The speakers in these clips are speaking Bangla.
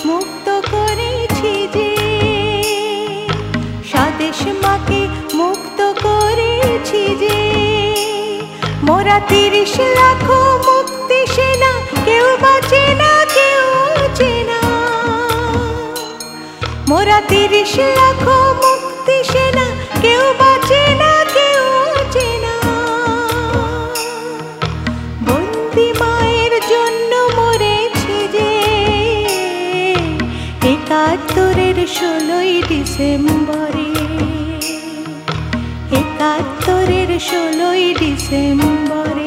মুক্ত করেছি যে, স্বদেশ মাকে মুক্ত করেছি যে। মোরা ৩০ লাখ মুক্তি সেনা, কেউ বাঁচে না, কেউ বাঁচে না। মোরা ৩০ লাখ মুক্তি সেনা, কেউ বাঁচে না, কেউ বাঁচে না। বন্দি মায়ের জন্য মরেছি যে, ৭১-এর ১৬ই ডিসেম্বরে, ৭১-এর ১৬ই ডিসেম্বরে।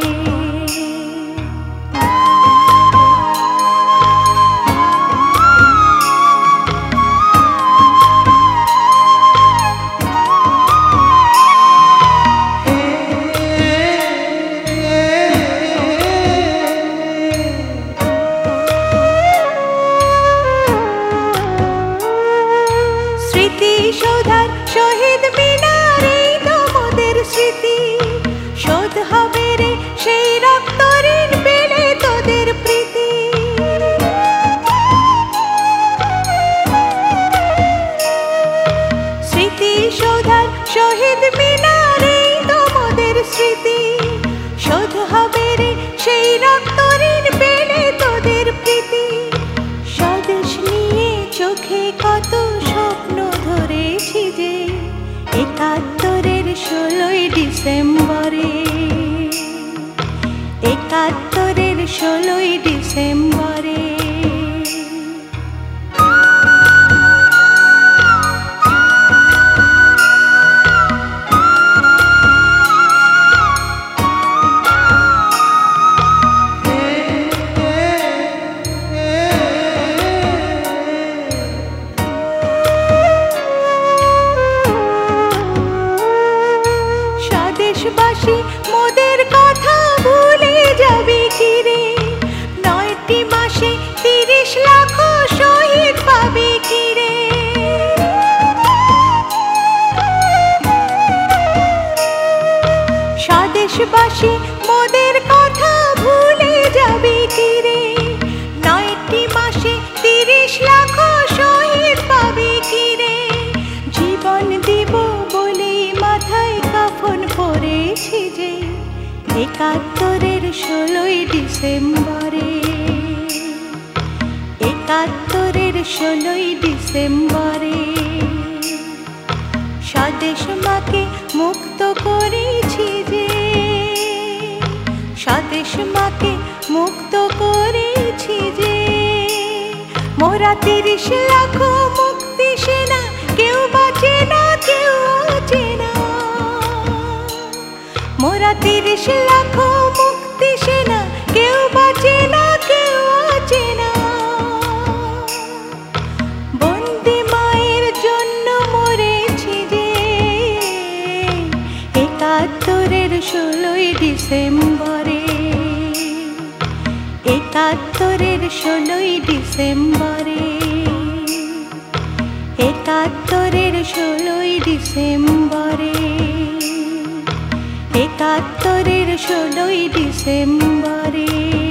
স্মৃতিসৌধার শহীদ মিনারে তোমাদের স্মৃতি শোধ হবে রে, সেই রক্ত ঋণ পেলে তোদের প্রীতি। স্মৃতিসৌধার শহীদ মিনারে তোমাদের স্মৃতি শোধ হবে রে, সেই রক্ত ঋণ পেলে তোদের প্রীতি। স্বদেশ নিয়ে চোখে কত স্বপ্ন ধরেছি যে, ৭১-এর ১৬ই ডিসেম্বরে, ৭১-এর ১৬ই ডিসেম্বরে। দেশবাসী মোদের কথা ভুলে যাবে কি রে, ৯টি মাসে ৩০ লাখ শহীদ পাবে কি রে। স্বদেশবাসী মোদের কথা ভুলে যাবে কি রে, ৯টি মাসে ৩০ লাখ শহীদ পাবে কি রে। জীবন দিব বলে মাথায় কাফন পরেছি যে, ৭১-এর ১৬ই ডিসেম্বরে, ৭১-এর ১৬ই ডিসেম্বরে। স্বদেশ মাকে মুক্ত করেছি যে, স্বদেশ মাকে মুক্ত করেছি যে। মোরা ৩০ লাখ মুক্তি সেনা, কেউ বাঁচে না, কেউ বাঁচে না। মোরা ৩০ লাখ মুক্তি সেনা, কেউ বাঁচে না, কেউ বাঁচে না। বন্দি মায়ের জন্য মরেছি যে, ৭১-এর ১৬ই ডিসেম্বরে, ৭১-এর ১৬ই ডিসেম্বরে, ৭১-এর ১৬ই ডিসেম্বরে, ৭১-এর ১৬ই ডিসেম্বরে।